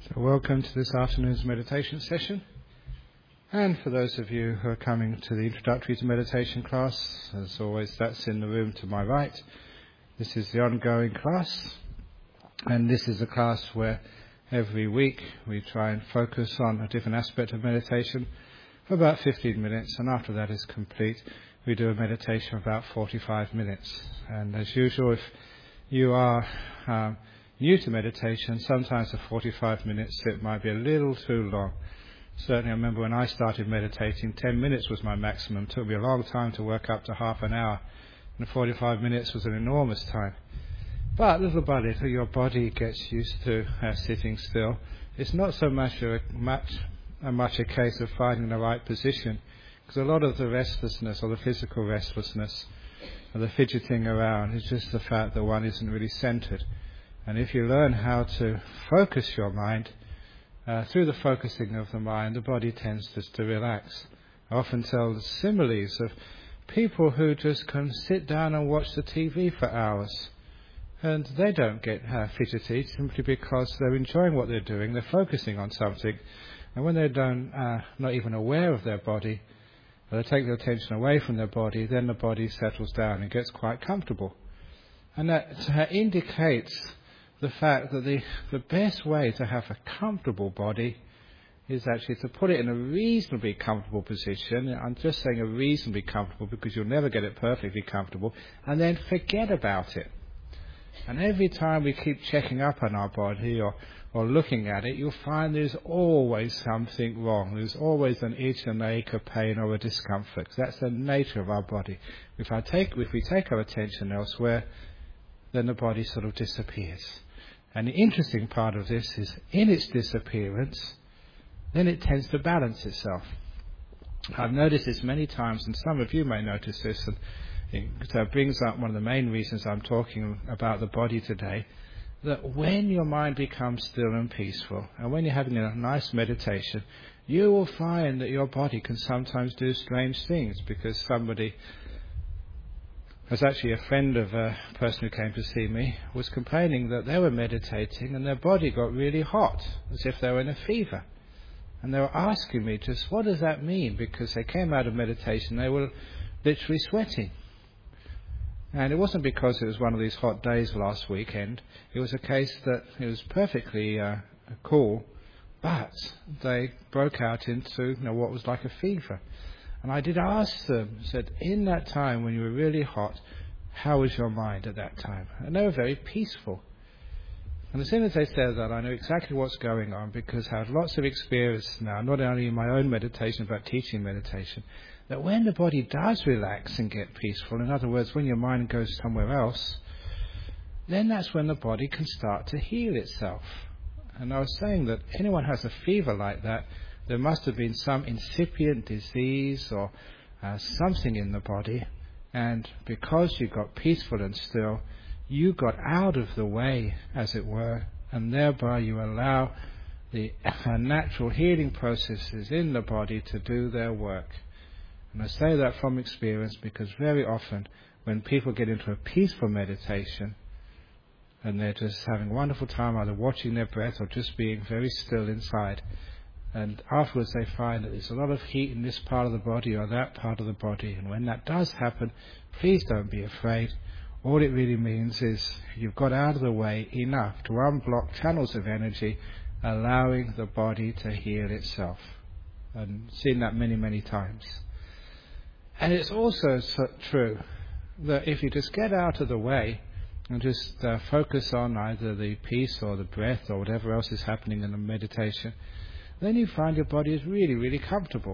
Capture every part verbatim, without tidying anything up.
So welcome to this afternoon's meditation session. And for those of you who are coming to the Introductory to Meditation class, as always, that's in the room to my right. This is the ongoing class. And this is a class where every week we try and focus on a different aspect of meditation for about fifteen minutes. And after that is complete, we do a meditation of about forty-five minutes. And as usual, if you are um, new to meditation, sometimes a forty-five minute sit might be a little too long. Certainly I remember when I started meditating, ten minutes was my maximum. It took me a long time to work up to half an hour, and forty-five minutes was an enormous time. But little by little your body gets used to uh, sitting still. It's not so much a, much, a much a case of finding the right position, because a lot of the restlessness or the physical restlessness or the fidgeting around is just the fact that one isn't really centered. And if you learn how to focus your mind, uh, through the focusing of the mind, the body tends just to relax. I often tell the similes of people who just can sit down and watch the T V for hours. And they don't get uh, fidgety simply because they're enjoying what they're doing, they're focusing on something. And when they don't, uh, not even aware of their body, or they take their attention away from their body, then the body settles down and gets quite comfortable. And that uh, indicates the fact that the, the best way to have a comfortable body is actually to put it in a reasonably comfortable position. I'm just saying a reasonably comfortable because you'll never get it perfectly comfortable, and then forget about it. And every time we keep checking up on our body or, or looking at it, you'll find there's always something wrong. There's always an itch, an ache, a pain or a discomfort. That's the nature of our body. If, I take, if we take our attention elsewhere, then the body sort of disappears. And the interesting part of this is, in its disappearance, then it tends to balance itself. I've noticed this many times, and some of you may notice this, and it uh, brings up one of the main reasons I'm talking about the body today, that when your mind becomes still and peaceful, and when you're having a nice meditation, you will find that your body can sometimes do strange things, because somebody... As actually a friend of a person who came to see me was complaining that they were meditating and their body got really hot, as if they were in a fever. And they were asking me just, what does that mean? Because they came out of meditation, they were literally sweating. And it wasn't because it was one of these hot days last weekend. It was a case that it was perfectly uh, cool, but they broke out into, you know, what was like a fever. And I did ask them, said, in that time when you were really hot, how was your mind at that time? And they were very peaceful. And as soon as they said that, I knew exactly what's going on, because I have lots of experience now, not only in my own meditation, but teaching meditation, that when the body does relax and get peaceful, in other words, when your mind goes somewhere else, then that's when the body can start to heal itself. And I was saying that anyone who has a fever like that, there must have been some incipient disease or uh, something in the body, and because you got peaceful and still, you got out of the way, as it were, and thereby you allow the uh, natural healing processes in the body to do their work. And I say that from experience, because very often when people get into a peaceful meditation and they're just having a wonderful time either watching their breath or just being very still inside, and afterwards they find that there's a lot of heat in this part of the body or that part of the body. And when that does happen, please don't be afraid. All it really means is you've got out of the way enough to unblock channels of energy, allowing the body to heal itself. And I've seen that many, many times. And it's also so true that if you just get out of the way and just uh, focus on either the peace or the breath or whatever else is happening in the meditation, then you find your body is really, really comfortable.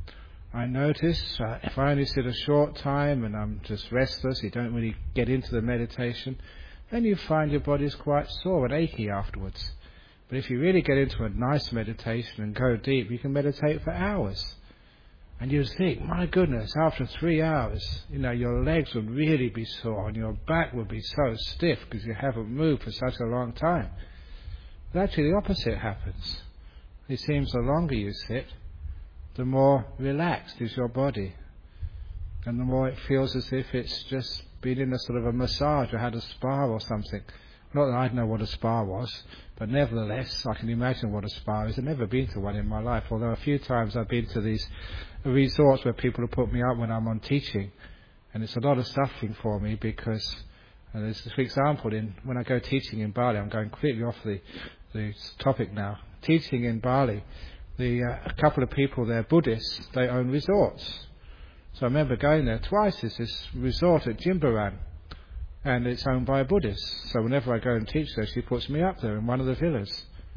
I notice uh, if I only sit a short time and I'm just restless, you don't really get into the meditation, then you find your body is quite sore and achy afterwards. But if you really get into a nice meditation and go deep, you can meditate for hours. And you think, my goodness, after three hours, you know, your legs would really be sore and your back would be so stiff because you haven't moved for such a long time. But actually the opposite happens. It seems the longer you sit, the more relaxed is your body, and the more it feels as if it's just been in a sort of a massage or had a spa or something, Not that I'd know what a spa was, but nevertheless I can imagine what a spa is. I've never been to one in my life, although a few times I've been to these resorts where people have put me up when I'm on teaching, and it's a lot of suffering for me because, uh, there's, for example, in when I go teaching in Bali, I'm going completely off the, the topic now, teaching in Bali, the uh, a couple of people there, Buddhists, they own resorts. So I remember going there twice. There's this resort at Jimbaran, and it's owned by a Buddhist. So whenever I go and teach there, she puts me up there in one of the villas.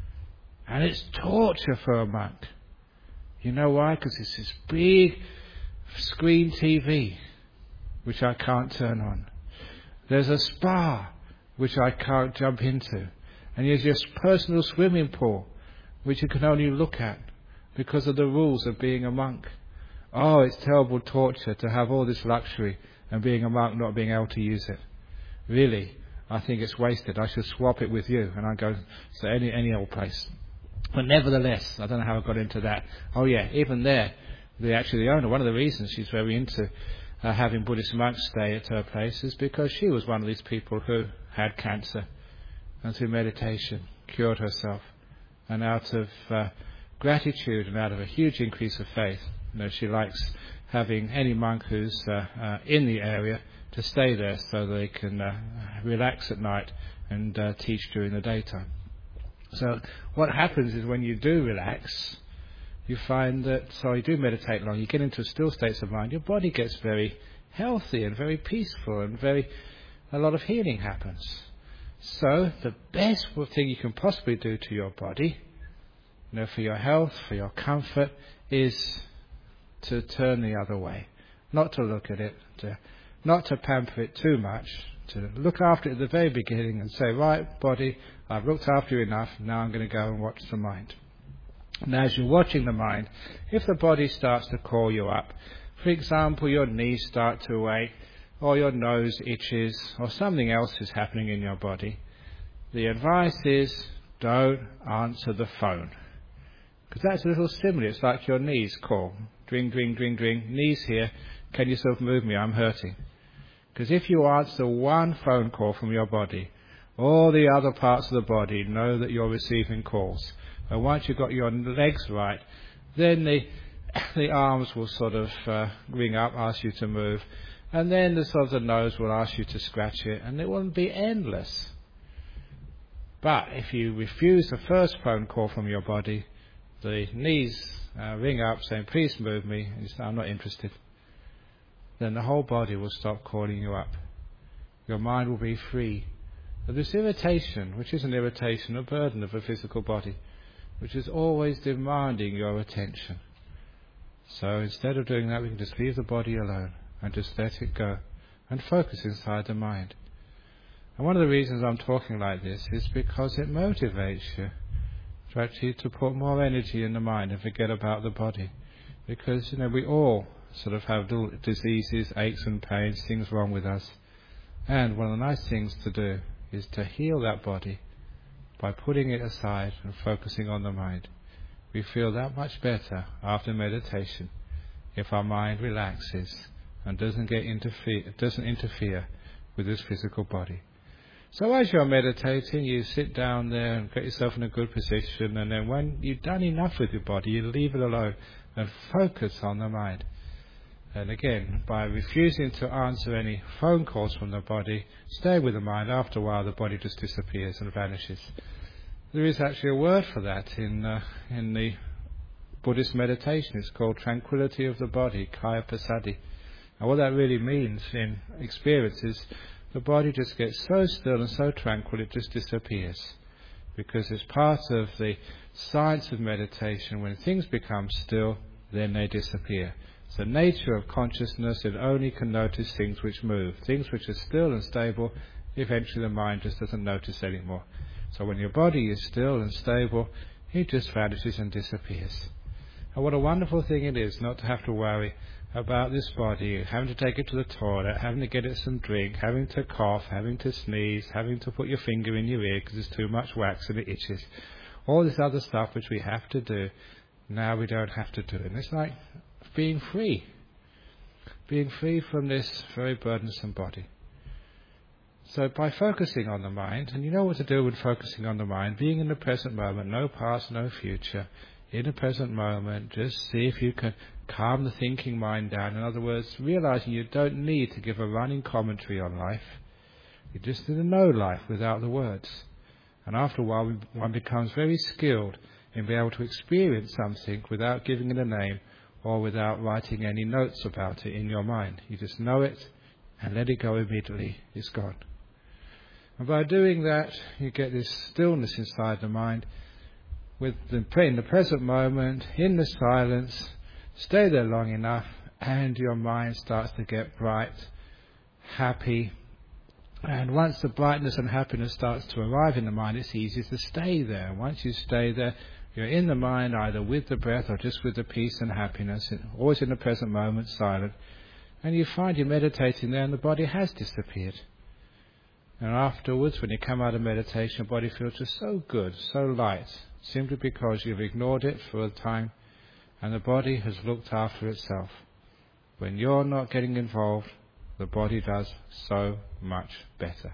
And it's torture for a monk. You know why? Because it's this big screen T V, which I can't turn on. There's a spa, which I can't jump into. And there's this personal swimming pool, which you can only look at because of the rules of being a monk. Oh, it's terrible torture to have all this luxury and being a monk not being able to use it. Really, I think it's wasted. I should swap it with you and I go to any any old place. But nevertheless, I don't know how I got into that. Oh yeah, even there, the actually the owner, one of the reasons she's very into uh, having Buddhist monks stay at her place is because she was one of these people who had cancer and through meditation cured herself. And out of uh, gratitude and out of a huge increase of faith, you know, she likes having any monk who's uh, uh, in the area to stay there so they can uh, relax at night and uh, teach during the daytime. So what happens is when you do relax, you find that, so you do meditate long, you get into still states of mind, your body gets very healthy and very peaceful and very, a lot of healing happens. So the best thing you can possibly do to your body, you know, for your health, for your comfort, is to turn the other way. Not to look at it, to not to pamper it too much, to look after it at the very beginning and say, right, body, I've looked after you enough, now I'm going to go and watch the mind. And as you're watching the mind, if the body starts to call you up, for example, your knees start to ache, or your nose itches, or something else is happening in your body, the advice is don't answer the phone. Because that's a little similar. It's like your knees call. Dring, dring, dring, dring. Knees here. Can you sort of move me? I'm hurting. Because if you answer one phone call from your body, all the other parts of the body know that you're receiving calls. And once you've got your legs right, then the the arms will sort of uh, ring up, ask you to move. And then the sort of the nose will ask you to scratch it. And it will be endless. But if you refuse the first phone call from your body, the knees uh, ring up saying, please move me, and you say, I'm not interested. Then the whole body will stop calling you up. Your mind will be free of this irritation, which is an irritation, a burden of a physical body, which is always demanding your attention. So instead of doing that, we can just leave the body alone and just let it go and focus inside the mind. And one of the reasons I'm talking like this is because it motivates you to actually to put more energy in the mind and forget about the body. Because, you know, we all sort of have little diseases, aches and pains, things wrong with us. And one of the nice things to do is to heal that body by putting it aside and focusing on the mind. We feel that much better after meditation if our mind relaxes and doesn't get interfere, doesn't interfere with this physical body. So as you're meditating, you sit down there and get yourself in a good position, and then when you've done enough with your body, you leave it alone and focus on the mind. And again, by refusing to answer any phone calls from the body, stay with the mind. After a while, the body just disappears and vanishes. There is actually a word for that in uh, in the Buddhist meditation. It's called tranquility of the body, kaya passaddhi. And what that really means in experience is the body just gets so still and so tranquil it just disappears. Because it's part of the science of meditation, when things become still, then they disappear. It's the nature of consciousness, it only can notice things which move. Things which are still and stable, eventually the mind just doesn't notice anymore. So when your body is still and stable, it just vanishes and disappears. And what a wonderful thing it is not to have to worry about this body, having to take it to the toilet, having to get it some drink, having to cough, having to sneeze, having to put your finger in your ear because there's too much wax and it itches. All this other stuff which we have to do, now we don't have to do it. And it's like being free. Being free from this very burdensome body. So by focusing on the mind, and you know what to do with focusing on the mind, being in the present moment, no past, no future, in the present moment, just see if you can calm the thinking mind down. In other words, realizing you don't need to give a running commentary on life. You just need to know life without the words. And after a while, one becomes very skilled in being able to experience something without giving it a name or without writing any notes about it in your mind. You just know it and let it go immediately. It's gone. And by doing that, you get this stillness inside the mind. With the, in the present moment, in the silence, stay there long enough, and your mind starts to get bright, happy. And once the brightness and happiness starts to arrive in the mind, it's easy to stay there. Once you stay there, you're in the mind either with the breath or just with the peace and happiness, always in the present moment, silent. And you find you're meditating there and the body has disappeared. And afterwards, when you come out of meditation, your body feels just so good, so light, simply because you've ignored it for a time and the body has looked after itself. When you're not getting involved, the body does so much better.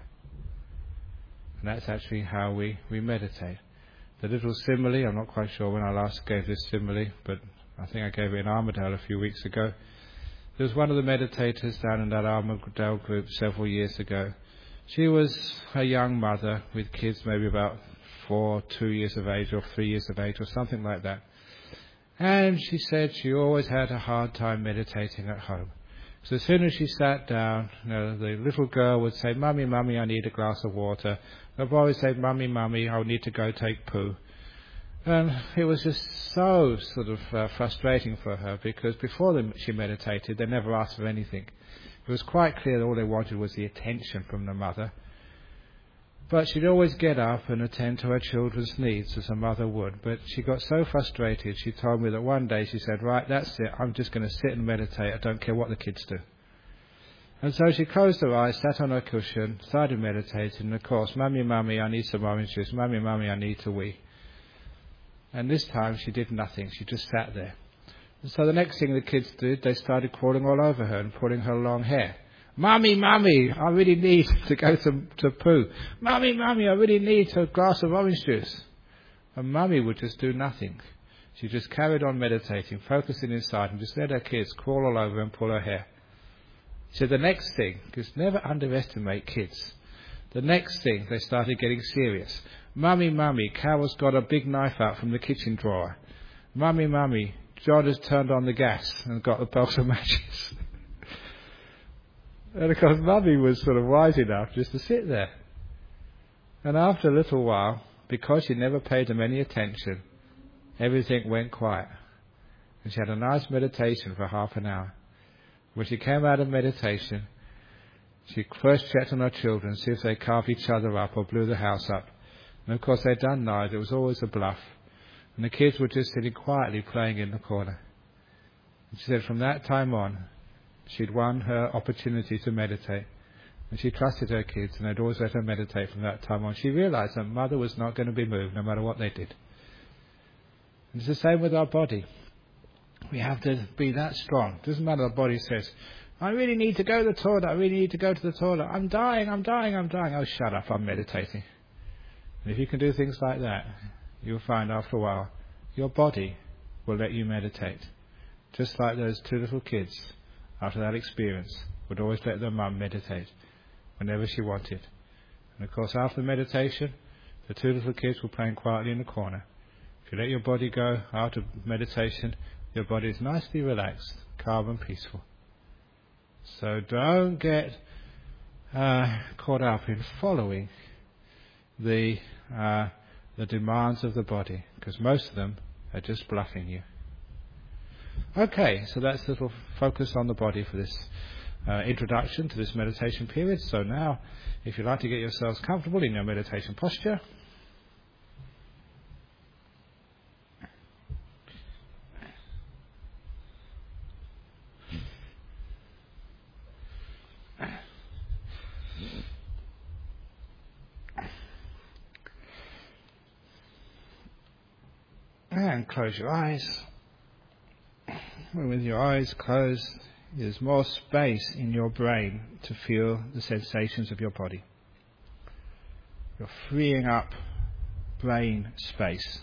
And that's actually how we, we meditate. The little simile, I'm not quite sure when I last gave this simile, but I think I gave it in Armadale a few weeks ago. There was one of the meditators down in that Armadale group several years ago. She was a young mother with kids maybe about four, two years of age or three years of age or something like that. And she said she always had a hard time meditating at home. So as soon as she sat down, you know, the little girl would say, "Mummy, Mummy, I need a glass of water." The boy would say, "Mummy, Mummy, I need to go take poo." And it was just so sort of uh, frustrating for her, because before the, she meditated, they never asked for anything. It was quite clear that all they wanted was the attention from the mother. But she'd always get up and attend to her children's needs as a mother would. But she got so frustrated, she told me that one day she said, "Right, that's it, I'm just going to sit and meditate, I don't care what the kids do." And so she closed her eyes, sat on her cushion, started meditating, and of course, "Mummy, Mummy, I need some orange juice, Mummy, Mummy, I need to wee." And this time she did nothing, she just sat there. And so the next thing the kids did, they started crawling all over her and pulling her long hair. "Mummy, Mummy, I really need to go to, to poo. Mummy, Mummy, I really need a glass of orange juice." And Mummy would just do nothing. She just carried on meditating, focusing inside, and just let her kids crawl all over and pull her hair. So the next thing, because never underestimate kids, the next thing they started getting serious. "Mummy, Mummy, Carol's got a big knife out from the kitchen drawer. Mummy, Mummy, John has turned on the gas and got the box of matches." And of course, Mummy was sort of wise enough just to sit there. And after a little while, because she never paid them any attention, everything went quiet. And she had a nice meditation for half an hour. When she came out of meditation, she first checked on her children, see if they carved each other up or blew the house up. And of course, they'd done neither. It was always a bluff. And the kids were just sitting quietly playing in the corner. And she said from that time on, she'd won her opportunity to meditate. And she trusted her kids, and they'd always let her meditate from that time on. She realized that mother was not going to be moved no matter what they did. And it's the same with our body. We have to be that strong. It doesn't matter what the body says, "I really need to go to the toilet, I really need to go to the toilet. I'm dying, I'm dying, I'm dying." "Oh, shut up, I'm meditating." And if you can do things like that, you'll find after a while, your body will let you meditate. Just like those two little kids, after that experience, would always let their mum meditate whenever she wanted. And of course, after meditation, the two little kids were playing quietly in the corner. If you let your body go after meditation, your body is nicely relaxed, calm and peaceful. So don't get uh, caught up in following the uh, the demands of the body, because most of them are just bluffing you. Okay, so that's a little focus on the body for this uh, introduction to this meditation period. So now, if you'd like to get yourselves comfortable in your meditation posture, and close your eyes. And with your eyes closed, there's more space in your brain to feel the sensations of your body. You're freeing up brain space.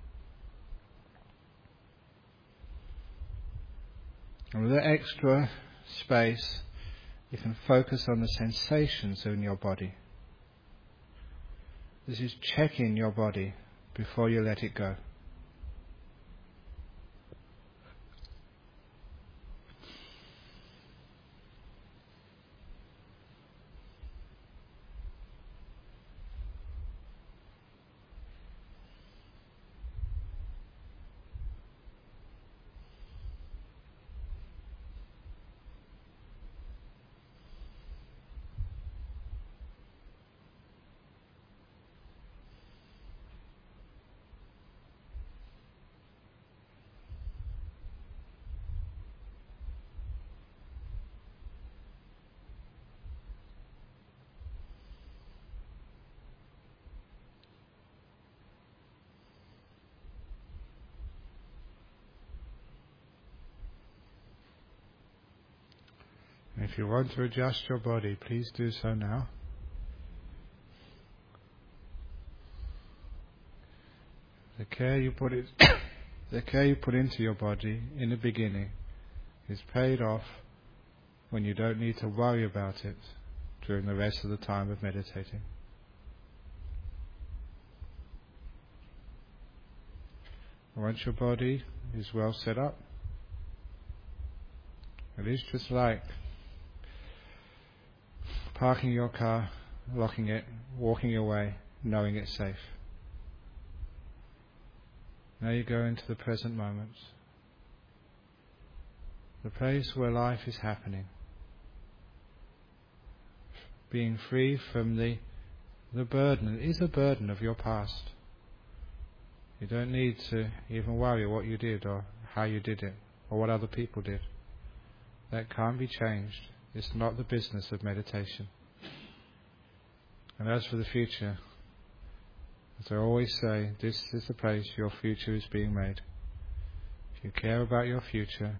And with that extra space, you can focus on the sensations in your body. This is checking your body before you let it go. If you want to adjust your body, please do so now. The care you put it, the care you put into your body in the beginning is paid off when you don't need to worry about it during the rest of the time of meditating. Once your body is well set up, it is just like parking your car, locking it, walking away, knowing it's safe. Now you go into the present moment, the place where life is happening, being free from the the burden. It is a burden of your past. You don't need to even worry what you did or how you did it or what other people did. That can't be changed. It's not the business of meditation. And as for the future, as I always say, this is the place your future is being made. If you care about your future,